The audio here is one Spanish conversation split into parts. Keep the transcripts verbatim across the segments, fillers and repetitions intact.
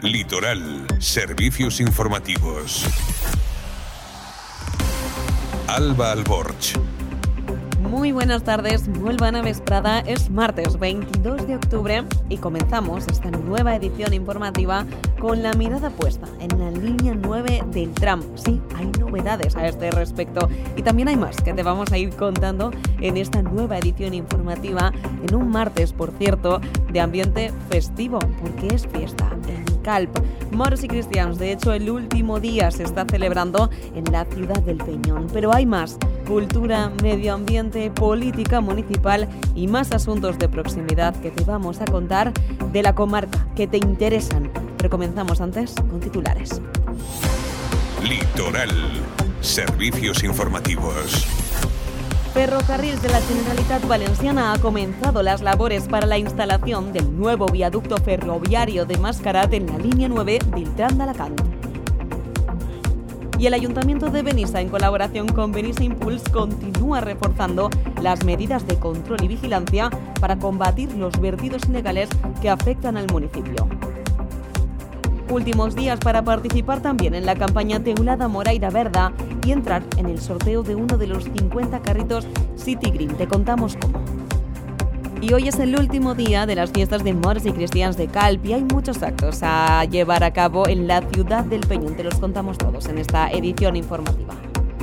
Litoral, servicios informativos. Alba Alborch. Muy buenas tardes, muy buena vesprada. Es martes veintidós de octubre y comenzamos esta nueva edición informativa con la mirada puesta en la línea nueve del tram. Sí, hay novedades a este respecto y también hay más que te vamos a ir contando en esta nueva edición informativa en un martes, por cierto, de ambiente festivo, porque es fiesta en Calp. Moros y cristianos, de hecho, el último día se está celebrando en la ciudad del Peñón. Pero hay más: cultura, medio ambiente, política municipal y más asuntos de proximidad que te vamos a contar de la comarca que te interesan. Pero comenzamos antes con titulares. Litoral, servicios informativos. Ferrocarrils de la Generalitat Valenciana ha comenzado las labores para la instalación del nuevo viaducto ferroviario de Mascarat en la línea nueve del tram d'Alacant. Y el Ayuntamiento de Benissa, en colaboración con Benissa Impulse, continúa reforzando las medidas de control y vigilancia para combatir los vertidos ilegales que afectan al municipio. Últimos días para participar también en la campaña Teulada Moraira Verda y entrar en el sorteo de uno de los cincuenta carritos City Green. Te contamos cómo. Y hoy es el último día de las fiestas de Moros y Cristians de Calp y hay muchos actos a llevar a cabo en la ciudad del Peñón. Te los contamos todos en esta edición informativa.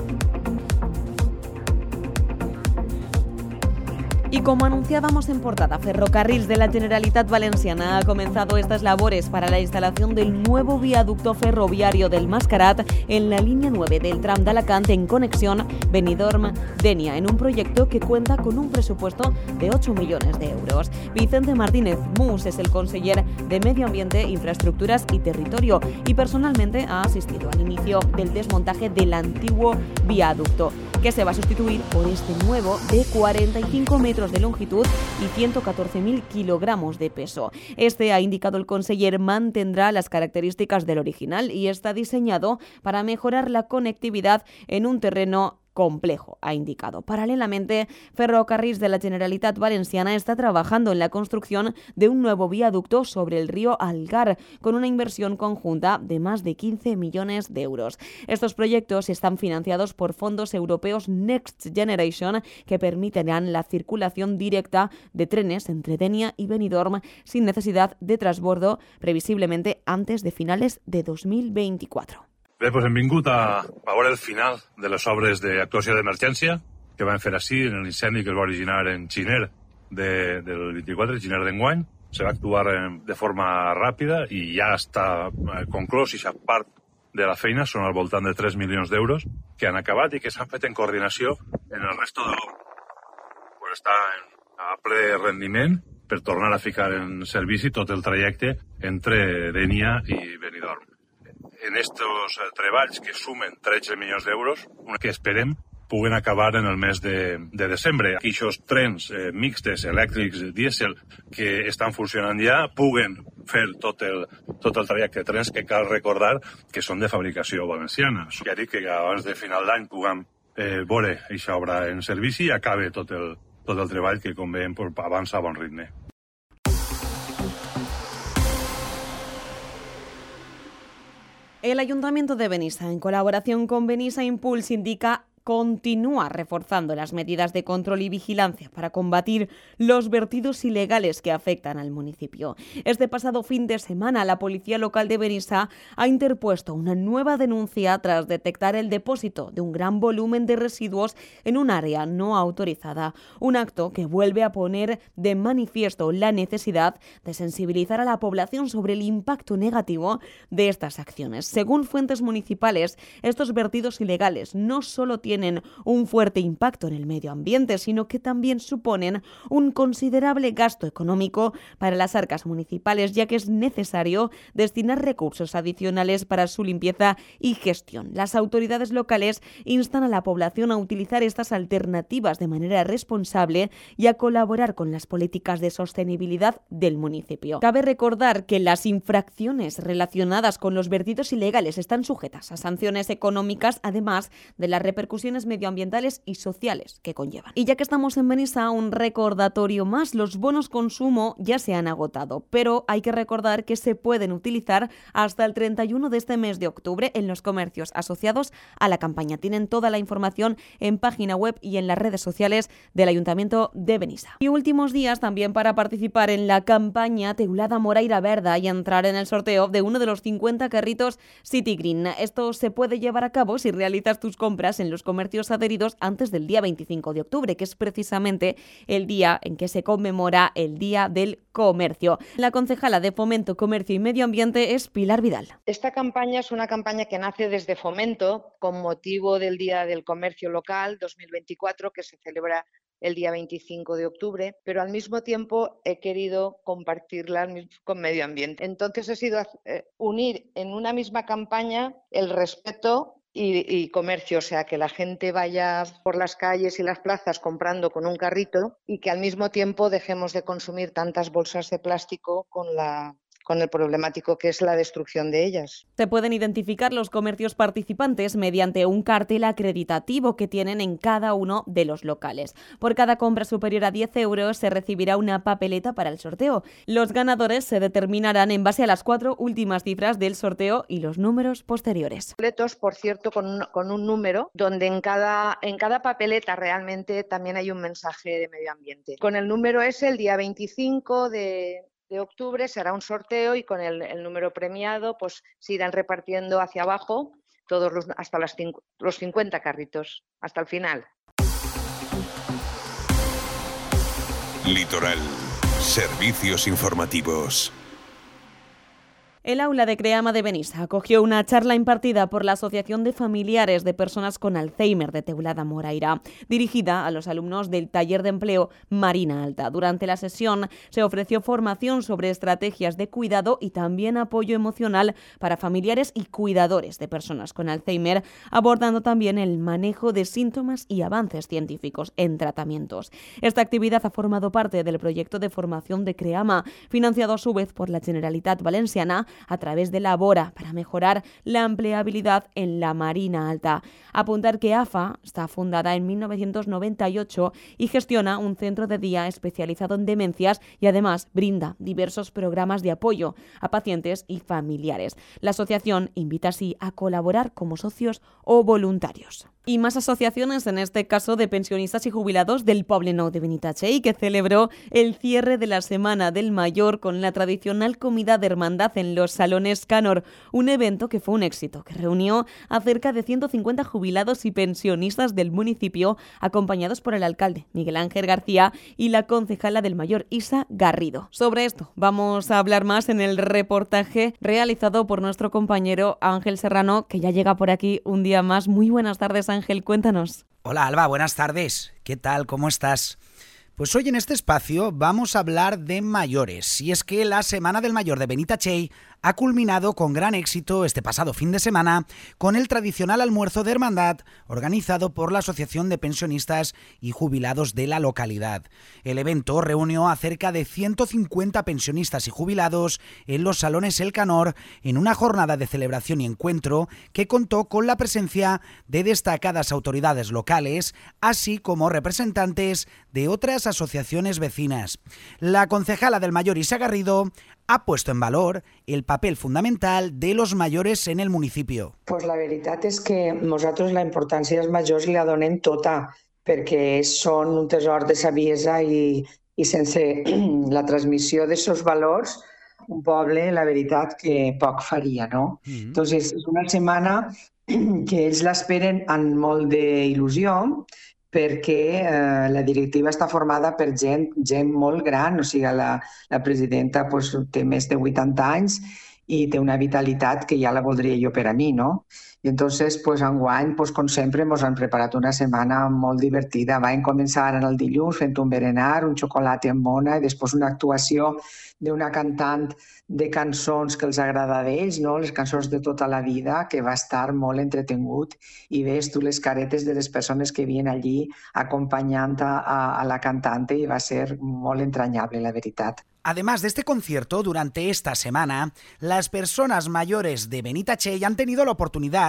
Y como anunciábamos en portada, Ferrocarrils de la Generalitat Valenciana ha comenzado estas labores para la instalación del nuevo viaducto ferroviario del Mascarat en la línea nueve del tram d'Alacant en conexión Benidorm-Dénia, en un proyecto que cuenta con un presupuesto de ocho millones de euros. Vicente Martínez Mus es el conseller de Medio Ambiente, Infraestructuras y Territorio y personalmente ha asistido al inicio del desmontaje del antiguo viaducto, que se va a sustituir por este nuevo de cuarenta y cinco metros de longitud y ciento catorce mil kilogramos de peso. Este, ha indicado el conseller, mantendrá las características del original y está diseñado para mejorar la conectividad en un terreno complejo, ha indicado. Paralelamente, Ferrocarrils de la Generalitat Valenciana está trabajando en la construcción de un nuevo viaducto sobre el río Algar, con una inversión conjunta de más de quince millones de euros. Estos proyectos están financiados por fondos europeos Next Generation, que permitirán la circulación directa de trenes entre Dénia y Benidorm sin necesidad de transbordo, previsiblemente antes de finales de dos mil veinticuatro. Bé, doncs hem vingut a, a veure el final de les obres d'actuació d'emergència que van fer així en l'incendi que es va originar en Xiner de, del vint-i-quatre, Xiner d'enguany. Se va actuar de forma ràpida i ja està conclòs i aquesta part de la feina són al voltant de tres milions d'euros que han acabat i que s'han fet en coordinació en el resto de l'obra. Pues està a ple rendiment per tornar a ficar en servici tot el trajecte entre Dénia i Benidorm. En estos treballs que sumen tretze milions d'euros, que esperem puguen acabar en el mes de, de desembre. Aquests trens eh, mixtes, elèctrics, dièsel, que estan funcionant ja, puguen fer tot el, tot el trajecte de trens que cal recordar que són de fabricació valenciana. Ja dic que abans de final d'any puguem eh, veure aquesta obra en servici i acabe tot el, tot el treball que, com veiem, avança a bon ritme. El Ayuntamiento de Benissa, en colaboración con Benissa Impulse, indica continúa reforzando las medidas de control y vigilancia para combatir los vertidos ilegales que afectan al municipio. Este pasado fin de semana, la Policía Local de Benissa ha interpuesto una nueva denuncia tras detectar el depósito de un gran volumen de residuos en un área no autorizada, un acto que vuelve a poner de manifiesto la necesidad de sensibilizar a la población sobre el impacto negativo de estas acciones. Según fuentes municipales, estos vertidos ilegales no solo tienen tienen un fuerte impacto en el medio ambiente, sino que también suponen un considerable gasto económico para las arcas municipales, ya que es necesario destinar recursos adicionales para su limpieza y gestión. Las autoridades locales instan a la población a utilizar estas alternativas de manera responsable y a colaborar con las políticas de sostenibilidad del municipio. Cabe recordar que las infracciones relacionadas con los vertidos ilegales están sujetas a sanciones económicas, además de la repercusión repercusiones medioambientales y sociales que conllevan. Y ya que estamos en Benissa, un recordatorio más: los bonos consumo ya se han agotado, pero hay que recordar que se pueden utilizar hasta el treinta y uno de este mes de octubre en los comercios asociados a la campaña. Tienen toda la información en página web y en las redes sociales del Ayuntamiento de Benissa. Y últimos días también para participar en la campaña Teulada Moraira Verda y entrar en el sorteo de uno de los cincuenta carritos City Green. Esto se puede llevar a cabo si realizas tus compras en los comercios adheridos antes del día veinticinco de octubre, que es precisamente el día en que se conmemora el Día del Comercio. La concejala de Fomento, Comercio y Medio Ambiente es Pilar Vidal. Esta campaña es una campaña que nace desde Fomento con motivo del Día del Comercio Local dos mil veinticuatro, que se celebra el día veinticinco de octubre, pero al mismo tiempo he querido compartirla con Medio Ambiente. Entonces he sido eh, unir en una misma campaña el respeto y, y comercio, o sea, que la gente vaya por las calles y las plazas comprando con un carrito y que al mismo tiempo dejemos de consumir tantas bolsas de plástico con la... con el problemático que es la destrucción de ellas. Se pueden identificar los comercios participantes mediante un cartel acreditativo que tienen en cada uno de los locales. Por cada compra superior a diez euros se recibirá una papeleta para el sorteo. Los ganadores se determinarán en base a las cuatro últimas cifras del sorteo y los números posteriores. Boletos, por cierto, con un, con un número, donde en cada, en cada papeleta realmente también hay un mensaje de medio ambiente. Con el número ese, el día veinticinco de... de octubre será un sorteo y con el, el número premiado pues se irán repartiendo hacia abajo todos los, hasta las cinco, los cincuenta carritos, hasta el final. Litoral. Servicios informativos. El aula de Creama de Benissa acogió una charla impartida por la Asociación de Familiares de Personas con Alzheimer de Teulada Moraira, dirigida a los alumnos del taller de empleo Marina Alta. Durante la sesión se ofreció formación sobre estrategias de cuidado y también apoyo emocional para familiares y cuidadores de personas con Alzheimer, abordando también el manejo de síntomas y avances científicos en tratamientos. Esta actividad ha formado parte del proyecto de formación de Creama, financiado a su vez por la Generalitat Valenciana a través de la Bora para mejorar la empleabilidad en la Marina Alta. Apuntar que A F A está fundada en mil novecientos noventa y ocho y gestiona un centro de día especializado en demencias y además brinda diversos programas de apoyo a pacientes y familiares. La asociación invita así a colaborar como socios o voluntarios. Y más asociaciones, en este caso de pensionistas y jubilados del Poblenou de Benitatxell, que celebró el cierre de la Semana del Mayor con la tradicional comida de hermandad en los salones Canor, un evento que fue un éxito, que reunió a cerca de ciento cincuenta jubilados y pensionistas del municipio, acompañados por el alcalde Miguel Ángel García y la concejala del Mayor Isa Garrido. Sobre esto vamos a hablar más en el reportaje realizado por nuestro compañero Ángel Serrano, que ya llega por aquí un día más. Muy buenas tardes, Ángel, cuéntanos. Hola Alba, buenas tardes. ¿Qué tal? ¿Cómo estás? Pues hoy en este espacio vamos a hablar de mayores, y es que la Semana del Mayor de Benitatxell ha culminado con gran éxito este pasado fin de semana con el tradicional almuerzo de hermandad organizado por la Asociación de Pensionistas y Jubilados de la localidad. El evento reunió a cerca de ciento cincuenta pensionistas y jubilados en los salones El Canor en una jornada de celebración y encuentro que contó con la presencia de destacadas autoridades locales, así como representantes de otras asociaciones vecinas. La concejala del Mayor Isa Garrido ha puesto en valor el papel fundamental de los mayores en el municipio. Pues la veritat és que nosaltres la importància dels majors la donem tota, perquè són un tesor de saviesa i, i sense la transmissió d'aquests valors un poble, la veritat, que poc faria, no? Mm-hmm. Entonces, és una setmana que ells l'esperen amb molt d'il·lusió, perquè eh, la directiva està formada per gent, gent molt gran, o sigui, la, la presidenta pues, té més de vuitanta anys i té una vitalitat que ja la voldria jo per a mi, no? I entonces, pues, enguany, pues, com sempre, ens han preparat una setmana molt divertida. Vam començar en el dilluns fent un berenar, un xocolata amb mona i després una actuació d'una cantant de cançons que els agrada d'ells, no? Les cançons de tota la vida, que va estar molt entretengut, i ves tu les caretes de les persones que havien allí acompanyant a, a la cantante i va ser molt entrañable, la veritat. Además de este concierto, durante esta semana, las personas mayores de Benitatxell han tenido la oportunidad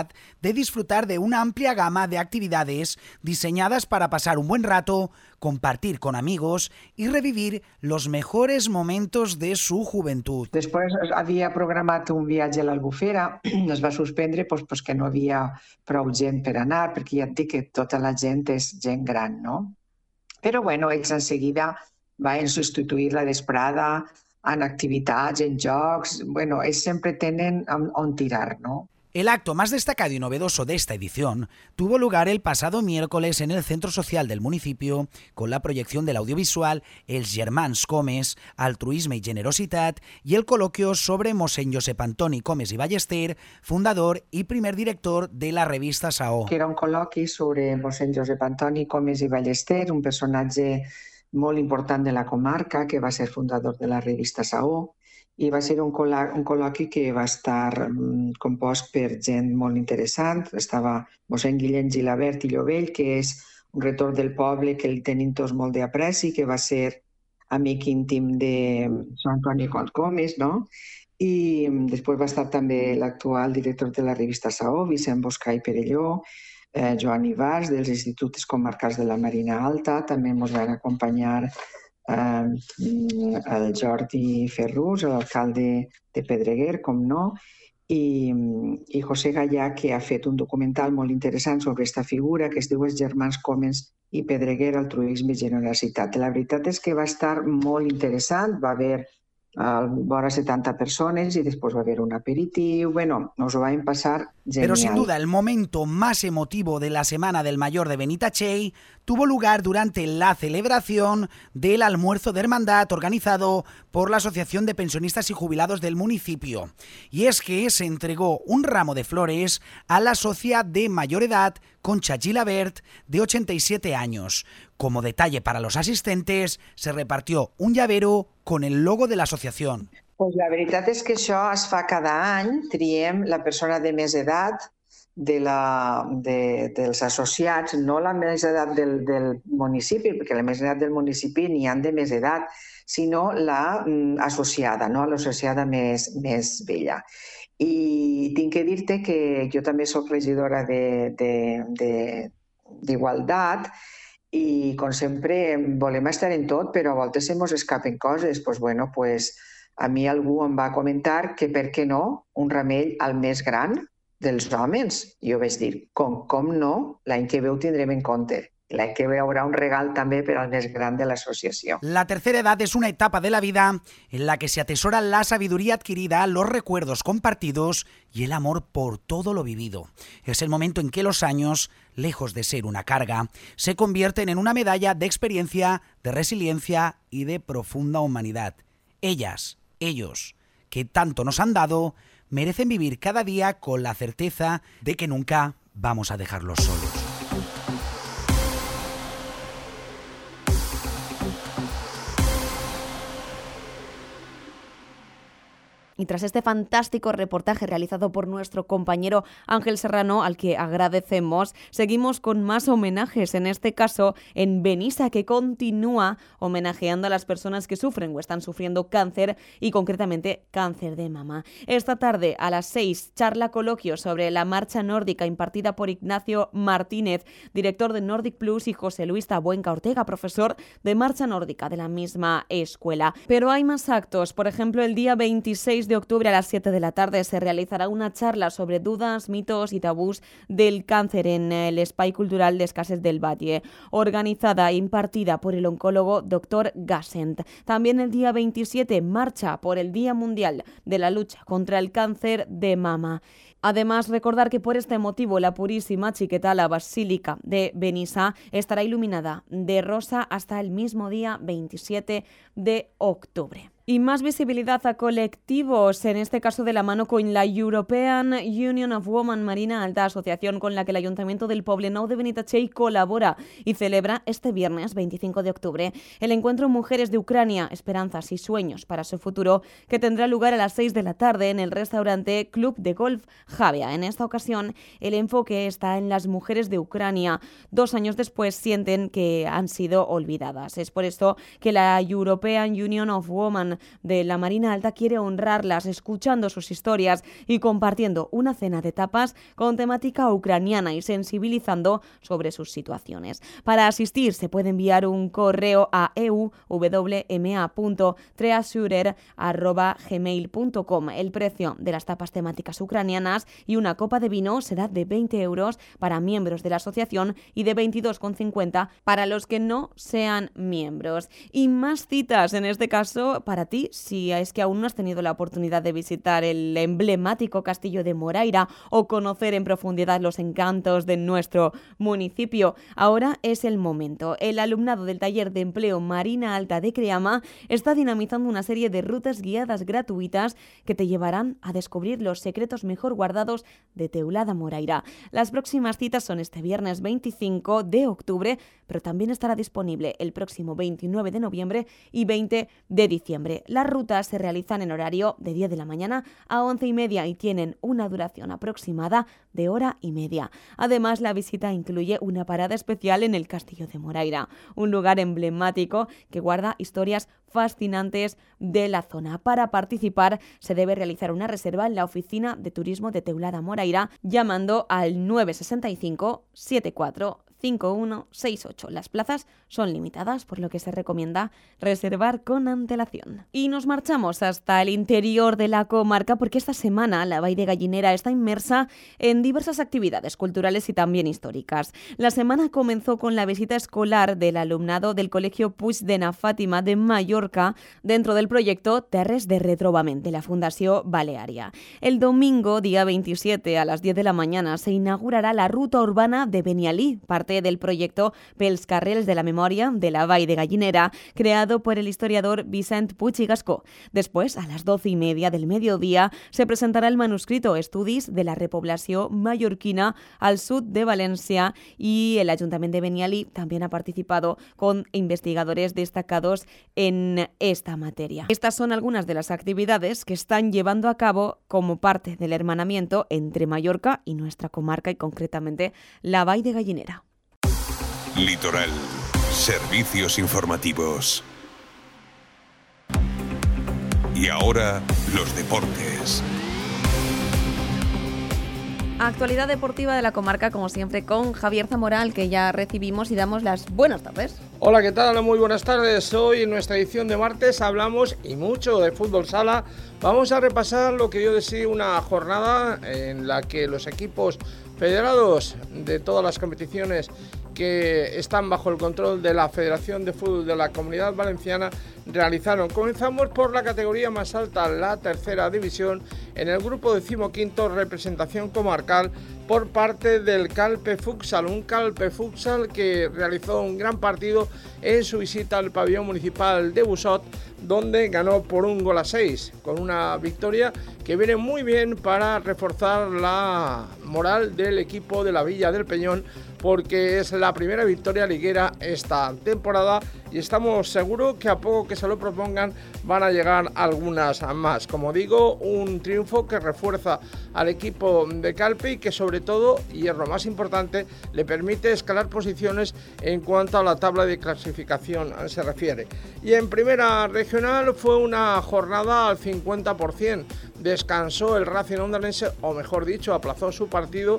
oportunidad de disfrutar de una amplia gama de actividades diseñadas para pasar un buen rato, compartir con amigos y revivir los mejores momentos de su juventud. Després havia programat un viatge a l'Albufera, es va suspendre doncs, doncs que no havia prou gent per anar, perquè ja et dic que tota la gent és gent gran, no? Però bueno, ells en seguida van substituir la vesprada en activitats, en jocs, bueno, ells sempre tenen on tirar, ¿no? El acto más destacado y novedoso de esta edición tuvo lugar el pasado miércoles en el Centro Social del municipio con la proyección del audiovisual Els Germans Comes, Altruisme y Generositat y el coloquio sobre Mossèn Josep Antoni Comes i Ballester, fundador y primer director de la revista Saó. Que era un col·loqui sobre Mossèn Josep Antoni Comes i Ballester, un personatge molt important de la comarca que va ser fundador de la revista Saó, i va ser un, col·la, un col·loqui que va estar um, compost per gent molt interessant. Estava mossèn Guillem Gilabert i Llovell, que és un retor del poble que el tenim tots molt d'apreci, que va ser amic íntim de Sant Antoni Comes, no? I um, després va estar també l'actual director de la revista Saó, Vicent Boscà i Perelló, eh, Joan Ivars, dels Instituts Comarcals de la Marina Alta, també ens van acompanyar Uh, el Jordi Ferrús, l'alcalde de Pedreguer, com no, i, i José Gallà, que ha fet un documental molt interessant sobre aquesta figura que es diu Els Germans Comes i Pedreguer, Altruisme i Generositat. La veritat és que va estar molt interessant, va haver uh, vora setanta persones y después va a haber un aperitivo. Bueno, nos va a pasar genial. Pero sin duda el momento más emotivo de la Semana del Mayor de Benítachez tuvo lugar durante la celebración del almuerzo de hermandad organizado por la Asociación de Pensionistas y Jubilados del municipio. Y es que se entregó un ramo de flores a la socia de mayor edad, Concha Gilabert, de ochenta y siete años. Como detalle para los asistentes, se repartió un llavero con el logo de la asociación. Pues la veritat és que això es fa cada any, triem la persona de més edat de la, de, dels associats, no la més edat del, del municipi, perquè la més edat del municipi n'hi ha de més edat, sinó la mm, associada, no? l'associada més, més vella. I tinc que dir-te que jo també soc regidora d'Igualtat i, com sempre, volem estar en tot, però a voltes se mos escapen coses. Pues, bueno, pues, a mi algú em va comentar que, per què no, un ramell al més gran dels homes. Jo vaig dir, com, com no, l'any que ve ho tindrem en compte. L'any que ve haurà un regal també per al més gran de l'associació. La tercera edad es una etapa de la vida en la que se atesora la sabiduría adquirida, los recuerdos compartidos y el amor por todo lo vivido. Es el momento en que los años, lejos de ser una carga, se convierten en una medalla de experiencia, de resiliencia y de profunda humanidad. Ellas, ellos, que tanto nos han dado, merecen vivir cada día con la certeza de que nunca vamos a dejarlos solos. Y tras este fantástico reportaje realizado por nuestro compañero Ángel Serrano, al que agradecemos, seguimos con más homenajes, en este caso en Benissa, que continúa homenajeando a las personas que sufren o están sufriendo cáncer y concretamente cáncer de mama. Esta tarde a las seis, charla coloquio sobre la marcha nórdica impartida por Ignacio Martínez, director de Nordic Plus, y José Luis Tabuenca Ortega, profesor de marcha nórdica de la misma escuela. Pero hay más actos, por ejemplo, el día veintiséis de octubre a las siete de la tarde se realizará una charla sobre dudas, mitos y tabús del cáncer en el Espai Cultural de Escasses del Valle, organizada e impartida por el oncólogo doctor Gassent. También el día veintisiete, marcha por el Día Mundial de la Lucha contra el Cáncer de Mama. Además, recordar que por este motivo la Purísima Chiqueta, la Basílica de Benissa, estará iluminada de rosa hasta el mismo día veintisiete de octubre. Y más visibilidad a colectivos, en este caso de la mano con la European Union of Women Marina Alta, asociación con la que el Ayuntamiento del Poblenou de Benítachez colabora y celebra este viernes veinticinco de octubre el encuentro Mujeres de Ucrania, Esperanzas y Sueños para su futuro, que tendrá lugar a las seis de la tarde en el restaurante Club de Golf Javia. En esta ocasión, el enfoque está en las mujeres de Ucrania. Dos años después sienten que han sido olvidadas. Es por esto que la European Union of Women de la Marina Alta quiere honrarlas escuchando sus historias y compartiendo una cena de tapas con temática ucraniana y sensibilizando sobre sus situaciones. Para asistir se puede enviar un correo a e u w m a punto treasurer arroba gmail punto com. El precio de las tapas temáticas ucranianas y una copa de vino será de veinte euros para miembros de la asociación y de veintidós con cincuenta para los que no sean miembros. Y más citas, en este caso para ti, si es que aún no has tenido la oportunidad de visitar el emblemático castillo de Moraira o conocer en profundidad los encantos de nuestro municipio. Ahora es el momento. El alumnado del taller de empleo Marina Alta de Creama está dinamizando una serie de rutas guiadas gratuitas que te llevarán a descubrir los secretos mejor guardados de Teulada Moraira. Las próximas citas son este viernes veinticinco de octubre, pero también estará disponible el próximo veintinueve de noviembre y veinte de diciembre. Las rutas se realizan en horario de diez de la mañana a once y media y tienen una duración aproximada de hora y media. Además, la visita incluye una parada especial en el Castillo de Moraira, un lugar emblemático que guarda historias fascinantes de la zona. Para participar se debe realizar una reserva en la oficina de turismo de Teulada Moraira llamando al nueve seis cinco siete cuatro cinco uno seis ocho. Las plazas son limitadas, por lo que se recomienda reservar con antelación. Y nos marchamos hasta el interior de la comarca porque esta semana la Vall de Gallinera está inmersa en diversas actividades culturales y también históricas. La semana comenzó con la visita escolar del alumnado del Colegio Puig de na Fàtima de Mallorca dentro del proyecto Terres de Retrobament de la Fundació Baleària. El domingo, día veintisiete, a las diez de la mañana, se inaugurará la ruta urbana de Benialí, parte del proyecto Pels Carrils de la Memoria de la Vall de Gallinera, creado por el historiador Vicent Puig i Gascó. Después, a las doce y media del mediodía, se presentará el manuscrito Estudis de la repoblació mallorquina al sur de Valencia y el Ayuntamiento de Benialí también ha participado con investigadores destacados en esta materia. Estas son algunas de las actividades que están llevando a cabo como parte del hermanamiento entre Mallorca y nuestra comarca y concretamente la Vall de Gallinera. Litoral. Servicios informativos. Y ahora, los deportes. Actualidad deportiva de la comarca, como siempre, con Javier Zamora, al que ya recibimos y damos las buenas tardes. Hola, ¿qué tal? Muy buenas tardes. Hoy en nuestra edición de martes hablamos y mucho de fútbol sala. Vamos a repasar lo que yo decía, una jornada en la que los equipos federados de todas las competiciones que están bajo el control de la Federación de Fútbol de la Comunidad Valenciana realizaron. Comenzamos por la categoría más alta, la tercera división, en el grupo decimoquinto, representación comarcal por parte del Calpe Futsal, un Calpe Futsal que realizó un gran partido en su visita al pabellón municipal de Busot, donde ganó por un gol a seis, con una victoria que viene muy bien para reforzar la moral del equipo de la Villa del Peñón, porque es la primera victoria liguera esta temporada y estamos seguros que a poco que se lo propongan van a llegar algunas más. Como digo, un triunfo que refuerza al equipo de Calpe y que sobre todo, y es lo más importante, le permite escalar posiciones en cuanto a la tabla de clasificación se refiere. Y en primera regional fue una jornada al cincuenta por ciento. Descansó el Racing Ondarlense, o mejor dicho, aplazó su partido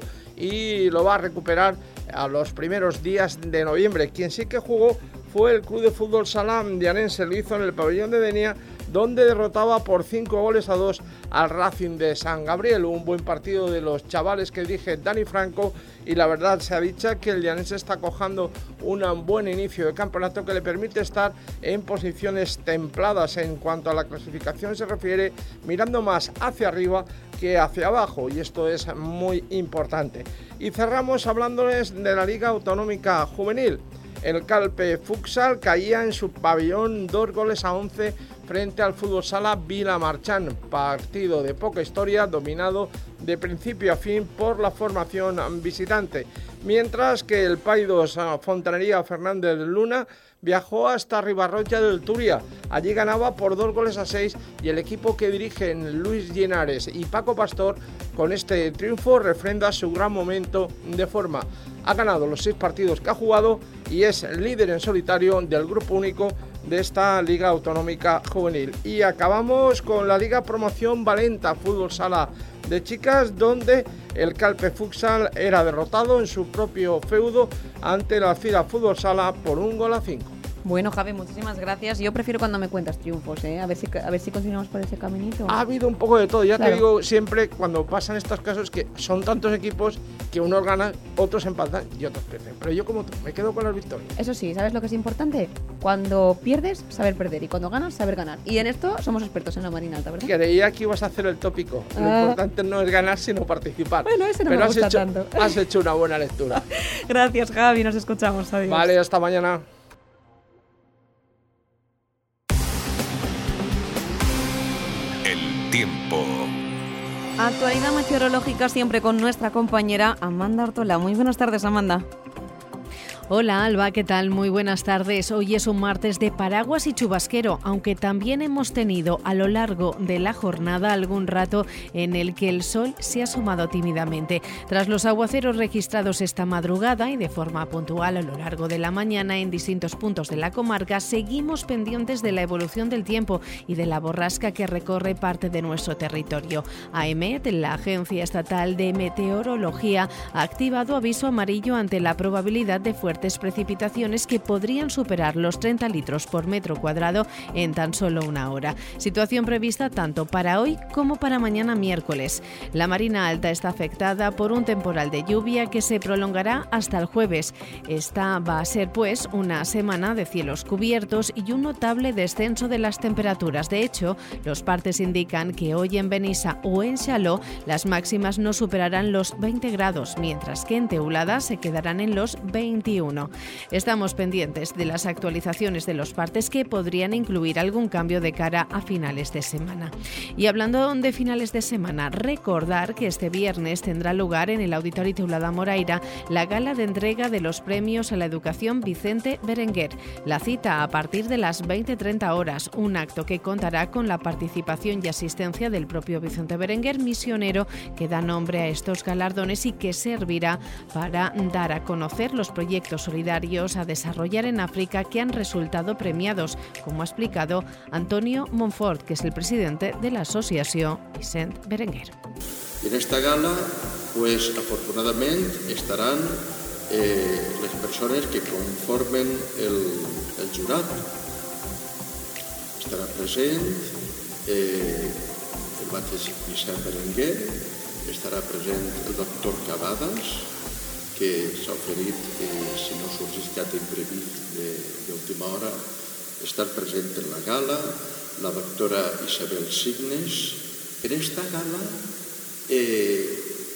y lo va a recuperar a los primeros días de noviembre. Quien sí que jugó fue el Club de Fútbol Sala Dianense, lo hizo en el pabellón de Denia, donde derrotaba por cinco goles a dos al Racing de San Gabriel. Un buen partido de los chavales que dirige Dani Franco y la verdad se ha dicho que el Dianense está cojando un buen inicio de campeonato que le permite estar en posiciones templadas en cuanto a la clasificación se refiere, mirando más hacia arriba que hacia abajo, y esto es muy importante. Y cerramos hablándoles de la Liga Autonómica Juvenil. El Calpe Futsal caía en su pabellón dos goles a once frente al Fútbol Sala Vilamarchán, partido de poca historia dominado de principio a fin por la formación visitante, mientras que el Paidos Fontanería Fernández Luna viajó hasta Ribarroja del Turia. Allí ganaba por dos goles a seis y el equipo que dirigen Luis Llenares y Paco Pastor con este triunfo refrenda su gran momento de forma. Ha ganado los seis partidos que ha jugado y es líder en solitario del grupo único de esta Liga Autonómica Juvenil. Y acabamos con la Liga Promoción Valenta Fútbol Sala de chicas, donde el Calpe Futsal era derrotado en su propio feudo ante la Alcira Fútbol Sala por un gol a cinco. Bueno, Javi, muchísimas gracias. Yo prefiero cuando me cuentas triunfos, ¿eh? A ver si, a ver si continuamos por ese caminito. Ha habido un poco de todo. Ya claro. Te digo siempre, cuando pasan estos casos, que son tantos equipos que unos ganan, otros empatan y otros pierden. Pero yo, como tú, me quedo con las victorias. Eso sí, ¿sabes lo que es importante? Cuando pierdes, saber perder. Y cuando ganas, saber ganar. Y en esto somos expertos en la Marina Alta, ¿verdad? Creía que ibas a hacer el tópico. Lo ah. importante no es ganar, sino participar. Bueno, ese no Pero me has gusta hecho, tanto. Has hecho una buena lectura. Gracias, Javi. Nos escuchamos. Adiós. Vale, hasta mañana. Tiempo. Actualidad meteorológica siempre con nuestra compañera Amanda Ortola. Muy buenas tardes, Amanda. Hola Alba, ¿qué tal? Muy buenas tardes. Hoy es un martes de paraguas y chubasquero, aunque también hemos tenido a lo largo de la jornada algún rato en el que el sol se ha asomado tímidamente. Tras los aguaceros registrados esta madrugada y de forma puntual a lo largo de la mañana en distintos puntos de la comarca, seguimos pendientes de la evolución del tiempo y de la borrasca que recorre parte de nuestro territorio. AEMET, la Agencia Estatal de Meteorología, ha activado aviso amarillo ante la probabilidad de fuertes precipitaciones que podrían superar los treinta litros por metro cuadrado en tan solo una hora. Situación prevista tanto para hoy como para mañana miércoles. La Marina Alta está afectada por un temporal de lluvia que se prolongará hasta el jueves. Esta va a ser, pues, una semana de cielos cubiertos y un notable descenso de las temperaturas. De hecho, los partes indican que hoy en Benissa o en Xaló las máximas no superarán los veinte grados, mientras que en Teulada se quedarán en los veintiuno. Estamos pendientes de las actualizaciones de los partes que podrían incluir algún cambio de cara a finales de semana. Y hablando de finales de semana, recordar que este viernes tendrá lugar en el Auditorio Teulada Moraira la gala de entrega de los premios a la educación Vicente Berenguer. La cita a partir de las veinte treinta horas, un acto que contará con la participación y asistencia del propio Vicente Berenguer, misionero que da nombre a estos galardones y que servirá para dar a conocer los proyectos solidarios a desarrollar en África que han resultado premiados, como ha explicado Antonio Monfort, que es el presidente de la Asociación Vicent Berenguer. En esta gala, pues afortunadamente estarán eh, las personas que conformen el, el jurado. Estarà present eh, el mateix Vicent Berenguer, estarà present el doctor Cavadas, que s'ha oferit, eh, si no sorgís cap imprevist d'última hora, estar present en la gala, la doctora Isabel Signes. En esta gala eh,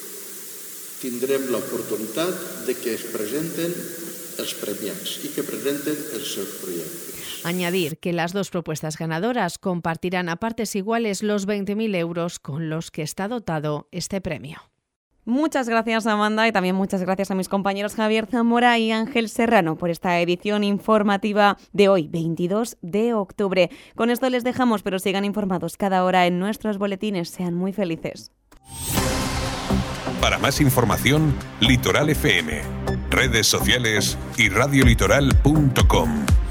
tindrem l'oportunitat de que es presenten els premiats i que presenten els seus projectes. Añadir que las dos propuestas ganadoras compartirán a partes iguales los veinte mil euros con los que está dotado este premio. Muchas gracias, Amanda, y también muchas gracias a mis compañeros Javier Zamora y Ángel Serrano por esta edición informativa de hoy, veintidós de octubre. Con esto les dejamos, pero sigan informados cada hora en nuestros boletines. Sean muy felices. Para más información, Litoral F M, redes sociales y radiolitoral punto com.